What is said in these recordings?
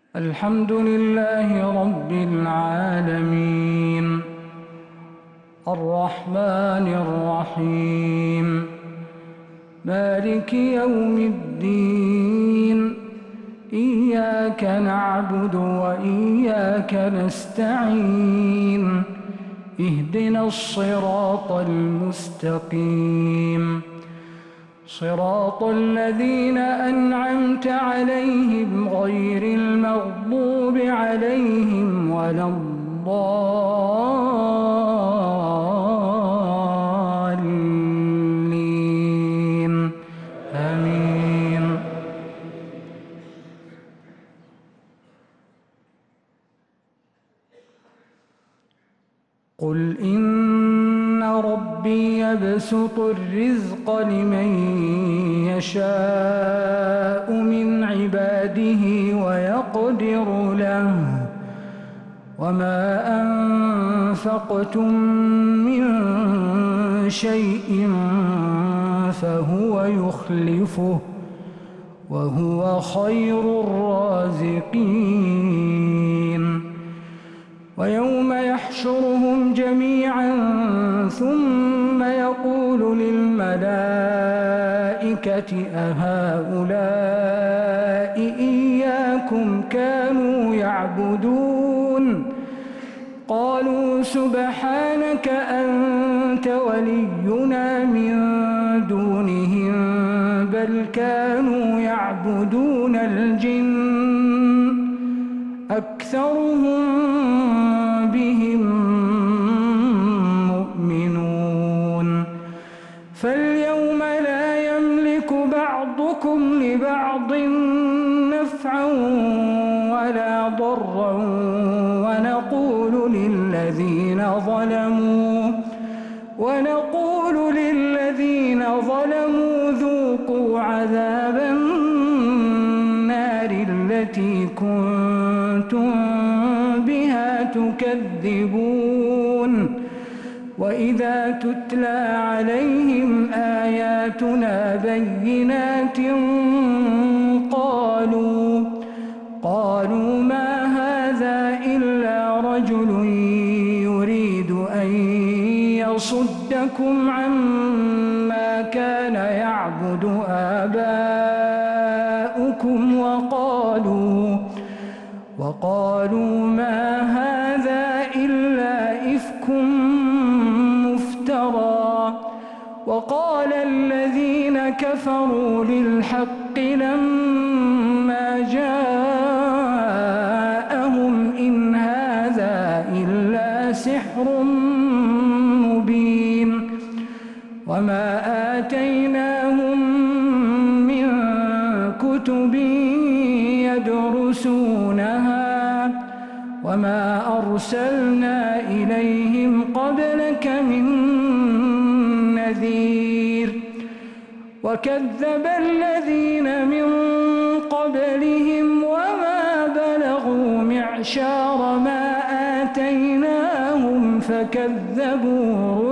الحمد لله رب العالمين الرحمن الرحيم مالك يوم الدين إياك نعبد وإياك نستعين اهدنا الصراط المستقيم صراط الذين أنعمت عليهم غير المغضوب عليهم ولا الضالين آمين. قل إن ربي يبسط الرزق لمن يشاء من عباده ويقدر له وما أنفقتم من شيء فهو يخلفه وهو خير الرازقين. ويوم يحشرهم جميعا ثم يقول للملائكة أهؤلاء إياكم كانوا يعبدون قالوا سبحانك أنت ولينا من دونهم بل كانوا يعبدون الجن أكثرهم بهم مؤمنون. فاليوم لا يملك بعضكم لبعض نفعا ولا ضرا ونقول للذين ظلموا ذوقوا عذاب النار التي كنتم بها تكذبون. وإذا تتلى عليهم آياتنا بينات قالوا ما هذا إلا رجل يريد أن يصدكم عما كان يعبد آباؤكم وقالوا ما هذا إلا إفك مفترى. وقال الذين كفروا للحق لما جاءهم إن هذا إلا سحر مبين. وما آتيناهم من كتب يدرسونها وما أرسلنا إليهم قبلك من نذير. وكذب الذين من قبلهم وما بلغوا معشار ما آتيناهم فكذبوا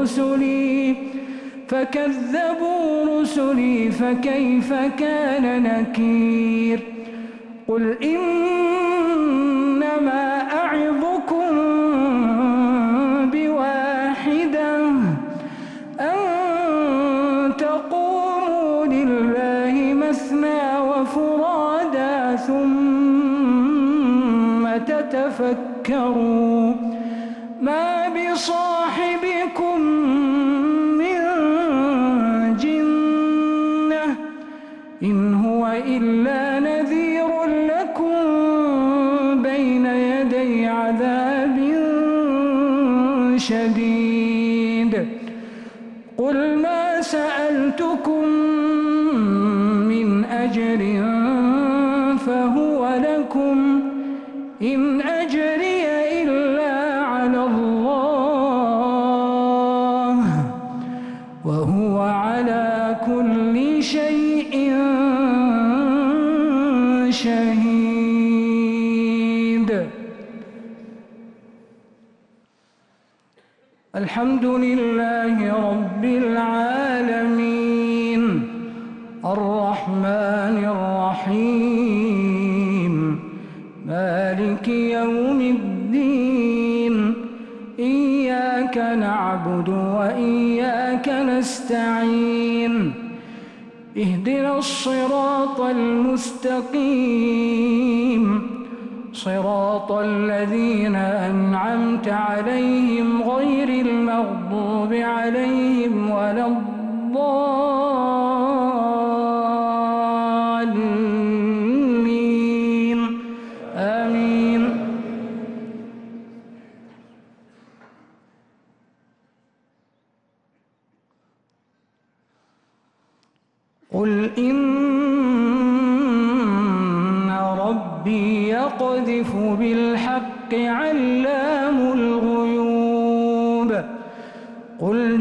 رسلي فكيف كان نكير. قل إنما أعظكم بواحدة أن تقوموا لله مثنى وفرادا ثم تتفكروا ما بصاحبكم من جنة إن هو إلا نذير لكم بين يدي عذاب شديد. قل ما سألتكم من أجر فهو لكم إن أجري إلا على الله وهو على كل شيء شهيد. الحمد لله رب العالمين الرحمن الرحيم مالك يوم الدين إياك نعبد وإياك نستعين اهدنا الصراط المستقيم صراط الذين أنعمت عليهم غير المغضوب عليهم ولا الضالين آمين. قل إن ربي يقذف بالحق علام الغيوب قل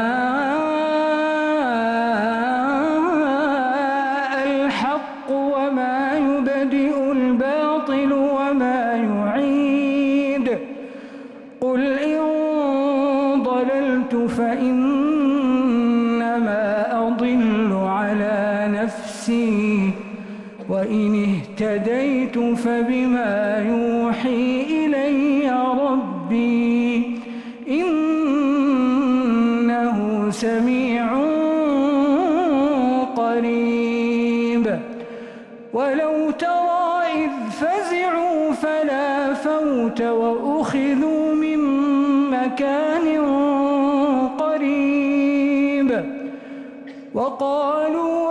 جاء الحق وما يبدئ الباطل وما يعيد قل إن ضللت فإنما أضل على نفسي وإن اهتديت فبما يوحي إلي ربي إنه سميع قريب ولو ترى إذ فزعوا فلا فوت وأخذوا من مكان قريب وقالوا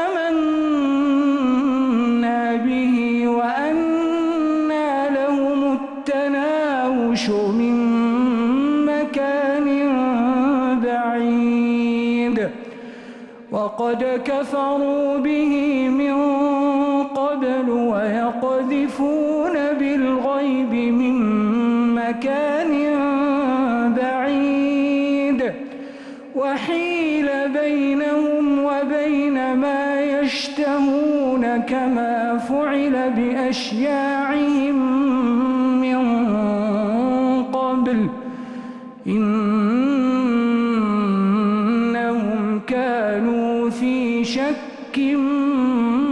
آمنا به وأنى لهم التناوش من مكان بعيد وقد كفروا به من قبل ويقذفون بالغيب من مكان بعيد وحيل بينهم وبين ما يشتهون كما فعل بأشياعهم من قبل إنهم كانوا في شك